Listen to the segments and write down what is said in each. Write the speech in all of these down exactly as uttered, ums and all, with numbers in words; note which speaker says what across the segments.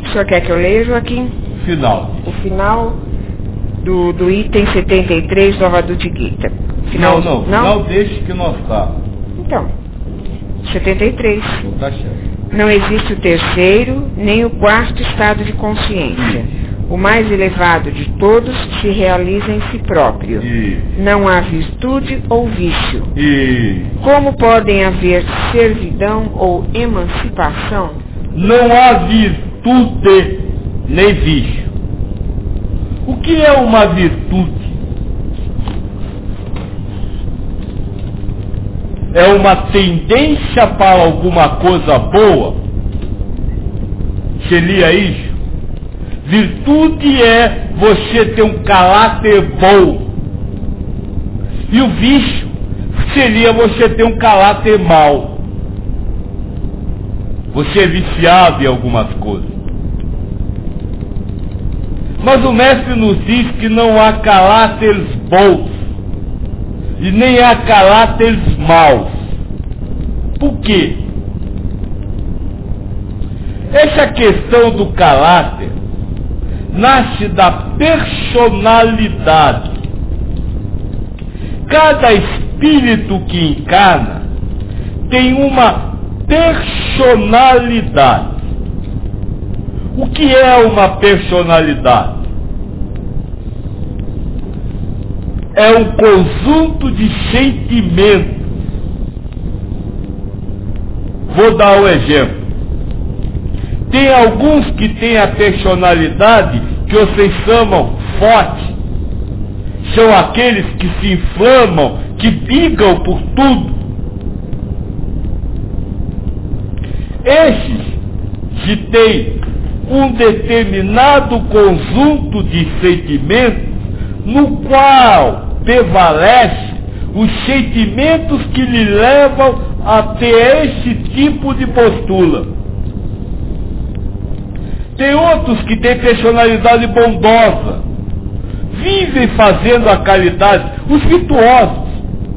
Speaker 1: O senhor quer que eu leia, Joaquim?
Speaker 2: Final.
Speaker 1: O final do, do item setenta e três do Bhagavad Gita. Final,
Speaker 2: não, não,
Speaker 1: não,
Speaker 2: não deixe que nós está.
Speaker 1: Então, setenta e três.
Speaker 2: Tá certo.
Speaker 1: Não existe o terceiro, nem o quarto estado de consciência. O mais elevado de todos se realiza em si próprio.
Speaker 2: E...
Speaker 1: Não há virtude ou vício.
Speaker 2: E...
Speaker 1: Como podem haver servidão ou emancipação?
Speaker 2: Não há virtude nem vício. O que é uma virtude? É uma tendência para alguma coisa boa? Seria isso? Virtude é você ter um caráter bom. E o vício seria você ter um caráter mau. Você é viciado em algumas coisas. Mas o mestre nos diz que não há caráteres bons e nem há caráteres maus. Por quê? Essa questão do caráter nasce da personalidade. Cada espírito que encarna tem uma personalidade. O que é uma personalidade? É um conjunto de sentimentos. Vou dar um exemplo. Tem alguns que têm a personalidade que vocês chamam forte. São aqueles que se inflamam, que brigam por tudo. Esses que têm um determinado conjunto de sentimentos no qual prevalece os sentimentos que lhe levam a ter esse tipo de postura. Tem outros que têm personalidade bondosa, vivem fazendo a caridade, os virtuosos.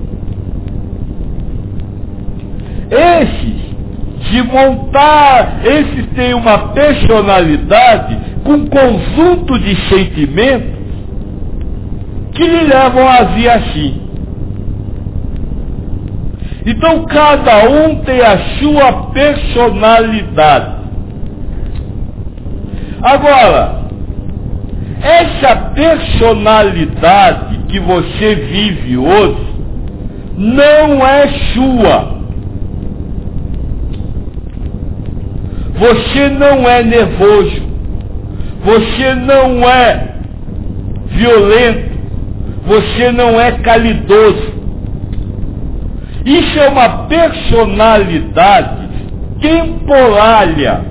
Speaker 2: Esses, de montar, esses têm uma personalidade com um conjunto de sentimentos que lhe levam a agir assim. Então cada um tem a sua personalidade. Agora, essa personalidade que você vive hoje não é sua. Você não é nervoso. Você não é violento. Você não é calidoso. Isso é uma personalidade temporária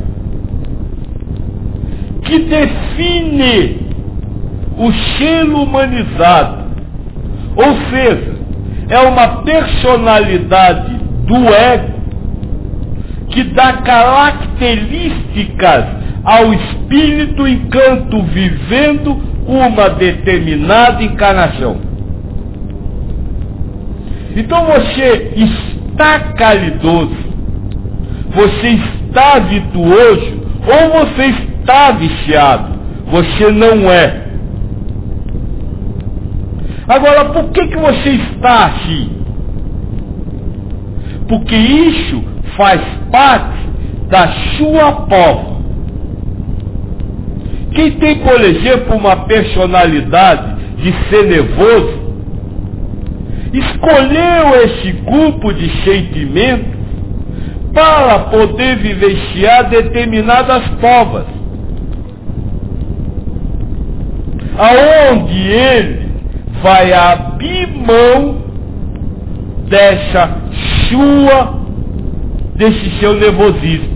Speaker 2: que define o ser humanizado. Ou seja, é uma personalidade do ego que dá características ao espírito enquanto vivendo uma determinada encarnação. Então você está caridoso, você está virtuoso, ou você está viciado, você não é. Agora, por que que você está assim? Porque isso faz parte da sua prova. Quem tem, por exemplo, uma personalidade de ser nervoso, escolheu esse grupo de sentimentos para poder vivenciar determinadas provas, aonde ele vai abrir mão dessa sua, desse seu nervosismo.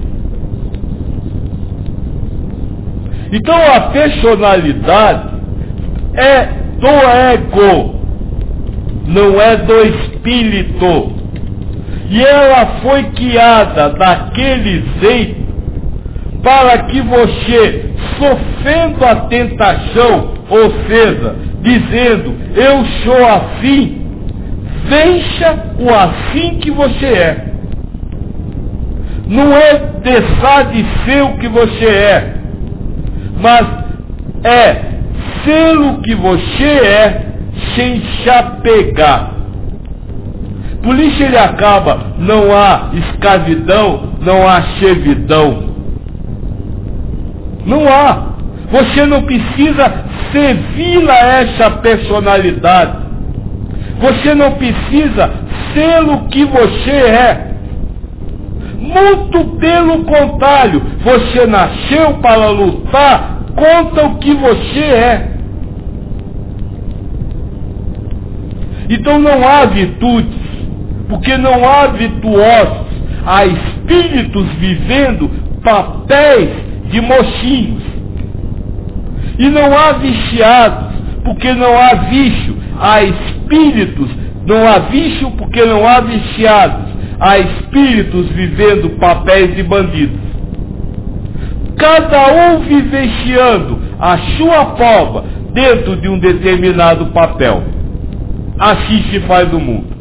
Speaker 2: Então a personalidade é do ego, não é do espírito. E ela foi criada daquele jeito para que você, sofrendo a tentação, ou seja, dizendo, eu sou assim, vença o assim que você é. Não é deixar de ser o que você é, mas é ser o que você é sem se apegar. Por isso ele acaba, não há escravidão, não há servidão. Não há. Você não precisa servir a essa personalidade. Você não precisa ser o que você é. Muito pelo contrário, você nasceu para lutar contra o que você é. Então não há virtudes, porque não há virtuosos, há espíritos vivendo papéis de mocinhos. E não há viciados, porque não há vício, há espíritos, não há vício porque não há viciados, há espíritos vivendo papéis de bandidos. Cada um vivenciando a sua forma dentro de um determinado papel. Assim se faz o mundo.